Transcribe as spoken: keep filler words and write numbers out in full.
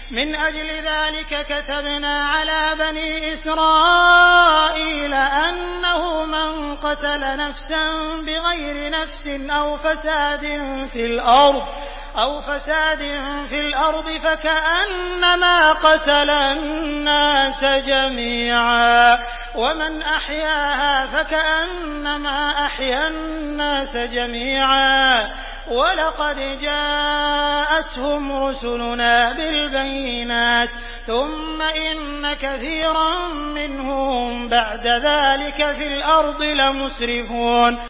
من أجل ذلك كتبنا على بني إسرائيل أنه من قتل نفسا بغير نفس أو فساد في الأرض أو فساد في الأرض فكأنما قتل الناس جميعا ومن أحياها فكأنما أحيا الناس جميعا ولقد جاءتهم رسلنا بالبينات ثم إن كثيرا منهم بعد ذلك في الأرض لمسرفون